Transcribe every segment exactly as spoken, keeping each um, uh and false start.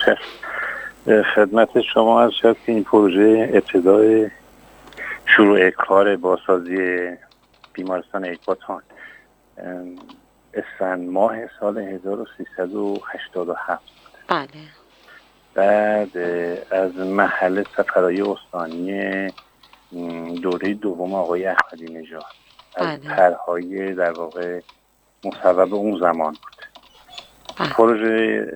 خدمت شما از شد که این پروژه ابتدای شروع کار بازسازی بیمارستان اکباتان اسفند ماه سال هزار و سیصد و هشتاد و هفت. بله. بعد از محل سفرهای استانی دوره دوم آقای احمدی نژاد از طرحهای در واقع مصوب اون زمان بود. بله. پروژه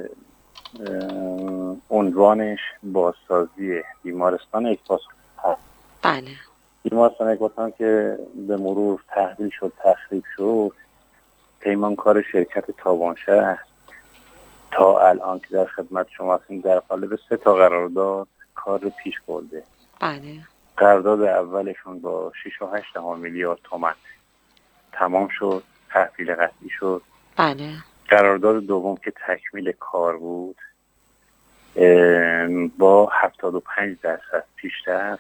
عنوانش بازسازی بیمارستان اکباتان. بله. بیمارستان اکباتان که به مرور تحویل شد تخریب شد، پیمانکار شرکت تاوانشهر تا الان که در خدمت شما هستیم در قالب سه تا قرارداد کار رو پیش برده. بله. قرارداد اولشون با شش و هشت میلیارد تومان تمام شد، تحویل قطعی شد. بله. قرارداد دوم که تکمیل کار بود با هفتاد و پنج درصد پیشرفت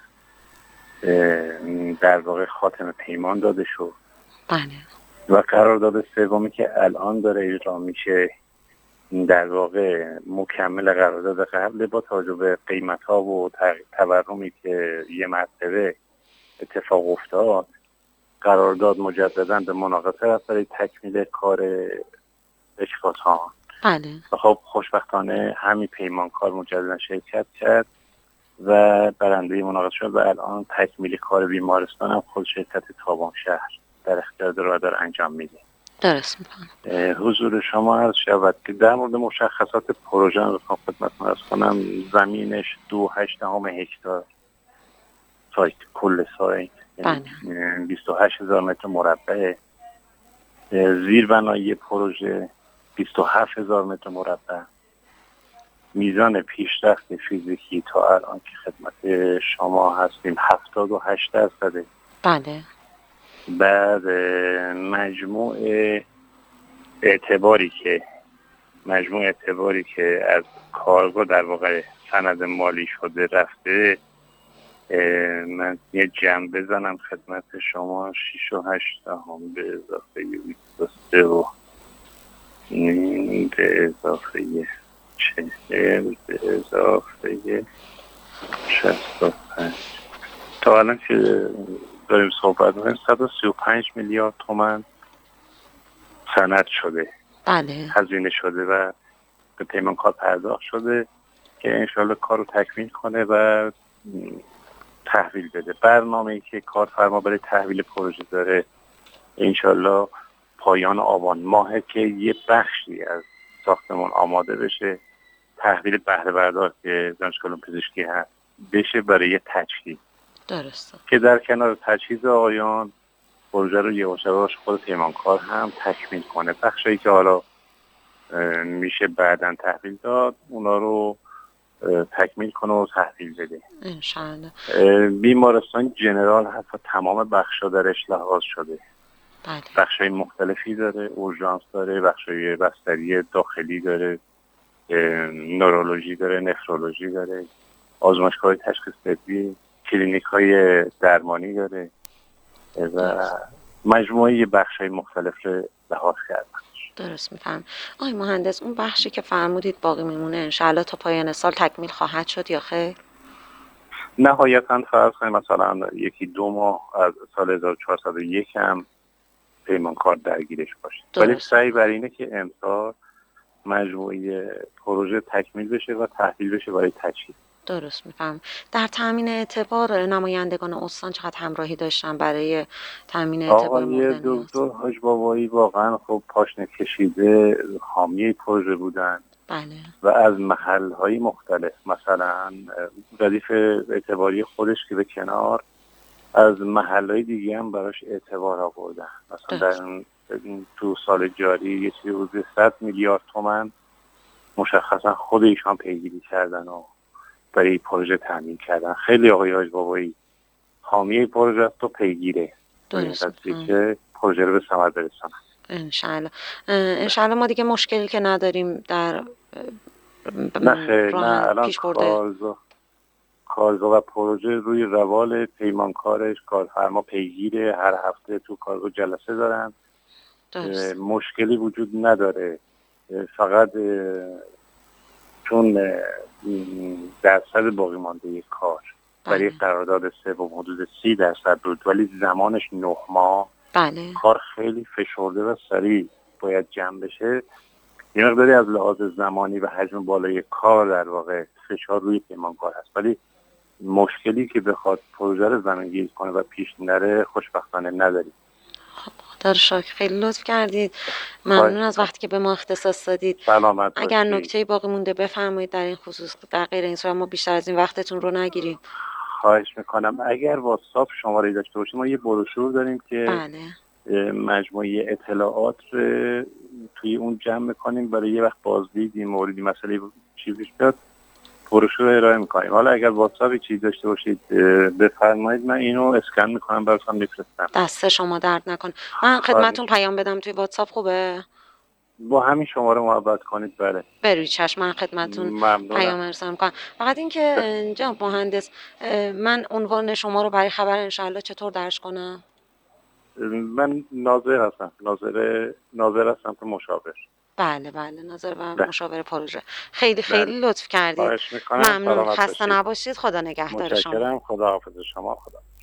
در واقع خاتمه پیمان داده شد. بله. و قرارداد سومی که الان داره اجرا میشه در واقع مکمل قرارداد قبل با توجه به قیمت ها و تورمی که یه مرتبه اتفاق افتاد. قرارداد مجددا به مناقصه رفت برای تکمیل کار اکباتان. بله. و خب خوشبختانه همین پیمانکار مجددا شرکت کرد و برنده مناقصه شد و الان تکمیل کار بیمارستان هم خود شرکت تاوانشهر در اختیار داره و داره انجام میده. درست میکنم. حضور شما عرض شود که در مورد مشخصات پروژه رو خدمتتون عرض کنم. زمینش دو هشت دهم هکتار سایت، کل سایت بله. بیست و هشت هزار متر مربع. زیربنایی پروژه بیست و هفت هزار متر مربع. میزان پیشرفت فیزیکی تا الان که خدمت شما هستیم هفتاد و هشت درصده. بله. بعد مجموع اعتباری که مجموع اعتباری که از کارگاه در واقع سند مالی شده رفته، من یه جمع بزنم خدمت شما. شش و هشت هم به اضافه بیست و سه و به اضافه چهل به اضافه شصت و پنج تا الان که داریم صحبت می‌کنیم صد و سی و پنج میلیارد تومان سند شده. بله. هزینه شده و به پیمانکار پرداخت شده که انشالله کار رو تکمیل کنه و تحویل بده. برنامه‌ای که کارفرما برای تحویل پروژه داره انشالله پایان آبان ماه که یه بخشی از ساختمان آماده بشه، تحویل بهره بردار که دانشگاه علوم پزشکی هست بشه برای تجهیز. درسته. که در کنار تجهیز آقایان پروژه رو یواش یواش خود پیمانکار هم تکمیل کنه. بخشایی که حالا میشه بعداً تحویل داد اونا رو تکمیل کنه و تحویل بده. انشاءالله. بیمارستان جنرال هست و تمام بخشا درش لحاظ شده. بله. بخشای مختلفی داره، اورژانس داره، بخشای بستری داخلی داره، نورولوژی داره، نفرولوژی داره، آزمایشگاه تشخیص طبی، کلینیک های درمانی داره و مجموعه بخشای مختلف رو لحاظ کردن. درست میفهم. آقای مهندس، اون بخشی که فرمودید باقی میمونه انشاءالله تا پایان سال تکمیل خواهد شد یا خیر؟ نهایتاً فرض کنیم مثلا یکی دو ماه از سال هزار و چهارصد و یک هم پیمانکار درگیرش باشه. ولی سعی بر اینه که امسال مجموعه پروژه تکمیل بشه و تحویل بشه برای تجهیز. درست میفهم. در تامین اعتبار نمایندگان استان چقدر همراهی داشتن برای تامین اعتبار مورد نیاز؟ آقای دکتر حاج بابایی واقعا خب پاشنه کشیده حامی پروژه بودن. بله. و از محل‌های مختلف، مثلا ردیف اعتباری خودش که به کنار، از محل‌های دیگه هم براش اعتبار آوردن. مثلا در تو سال جاری یه چیزی حدود صد میلیارد تومان مشخصا خود ایشان پیگیری کردن و برای پروژه تامین کردن. خیلی آقای حاج بابایی حامی پروژه است و پیگیره که پروژه رو به ثمر برسانن. انشالله. انشالله ما دیگه مشکلی که نداریم در نه خیر، نه الان پیش برده کارگاه کارگاه و پروژه روی روال پیمانکارش کارفرما پیگیره. هر هفته تو کارگاه جلسه دارن. مشکلی وجود نداره. فقط چون درصد باقی مانده کار برای بله قرارداد سوم حدود سی درصد بود، ولی زمانش نه ماه. بله کار خیلی فشرده و سریع باید جمع بشه. یه مقداری از لحاظ زمانی و حجم بالای کار در واقع فشار روی پیمانکار هست، ولی مشکلی که بخواد پروژه رو زمینگیر کنه و پیش نره خوشبختانه نداریم. خدا رو شکر، خیلی لطف کردید، خواهش ممنون از میکنم. وقتی که به ما اختصاص دادید. سلامت اگر باشید. نکته‌ای باقی مونده بفرمایید در این خصوص، در غیر این صورت ما بیشتر از این وقتتون رو نگیریم. خواهش میکنم. اگر واتساپ شماره داشته باشیم، ما یه بروشور داریم که بله مجموعه اطلاعات رو توی اون جمع میکنیم برای یه وقت بازدید این موردی مسئله چی پیش بیاد بروشور رو ارائه میکنیم. حالا اگر واتساپی چیز داشته باشید بفرمایید، من اینو اسکن میکنم براتون میفرستم. دست شما درد نکن. من خدمتتون پیام بدم توی واتساپ خوبه؟ با همین شماره محبت کنید. بله بروی چشم، من خدمتتون ممنونم. پیام ارسال میکنم. فقط اینکه جناب مهندس، من عنوان شما رو برای خبر انشالله چطور درج کنم؟ من ناظر هستم، ناظر ناظر هستم تو مشاور. بله بله، ناظر و بله مشاور پروژه. خیلی بله. خیلی لطف کردید، خواهش میکنم. ممنون، سلامت خسته باشید. نباشید، خدا نگهدار شما. متشکرم. خدا حافظ شما. خدا